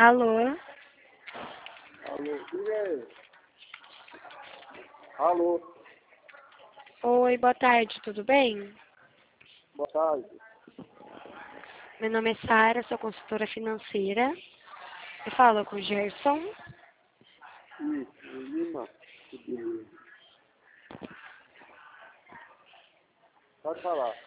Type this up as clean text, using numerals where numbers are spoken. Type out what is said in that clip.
Alô? Alô, quem é? Alô, Oi, boa tarde, tudo bem? boa tarde. Meu nome é Sara, sou consultora financeira. Eu falo com o Gerson. Isso, Lima. Pode falar.